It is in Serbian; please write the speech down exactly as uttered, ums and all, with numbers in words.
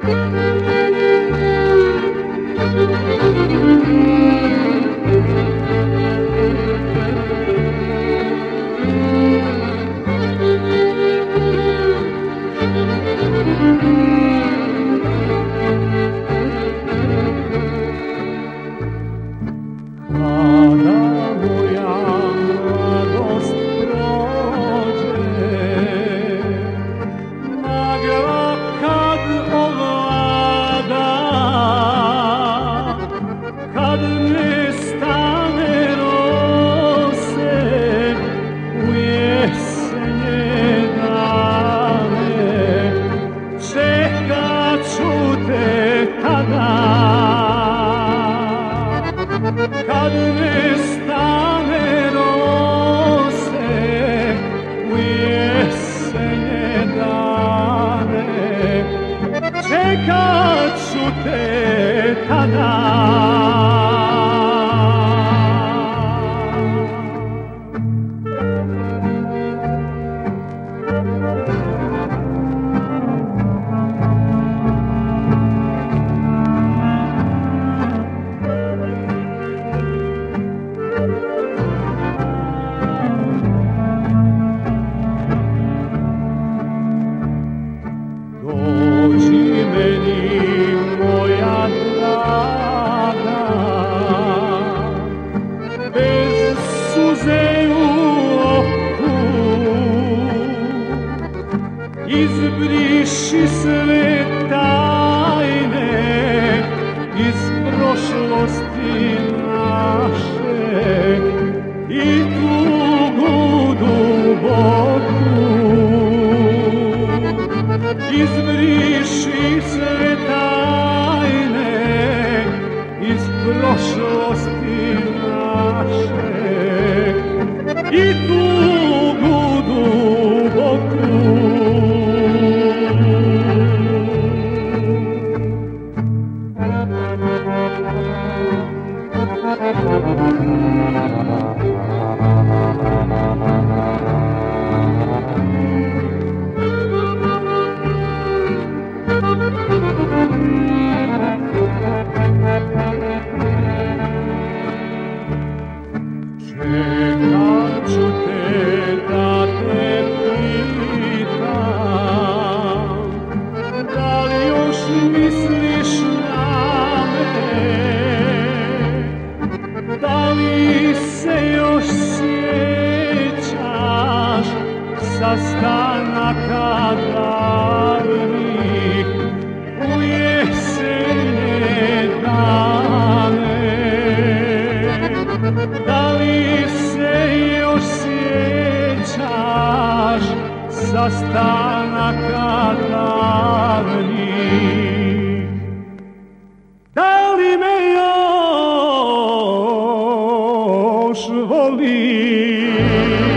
Kad nestane rose u jesenje dane, čekat ću te tada. Dođi meni, moja draga, bez suze u oku, izbriši sve tajne iz prošlosti naše i tugu duboku. Izbriši sve tajne iz prošlosti naše i tugu duboku. Čekat ću te da te pitam, da li još misliš na me, da li se još sjećaš sastanaka davnih u jesenje dane. Da li se još sjećaš sastanaka davnih? Da li me još voliš?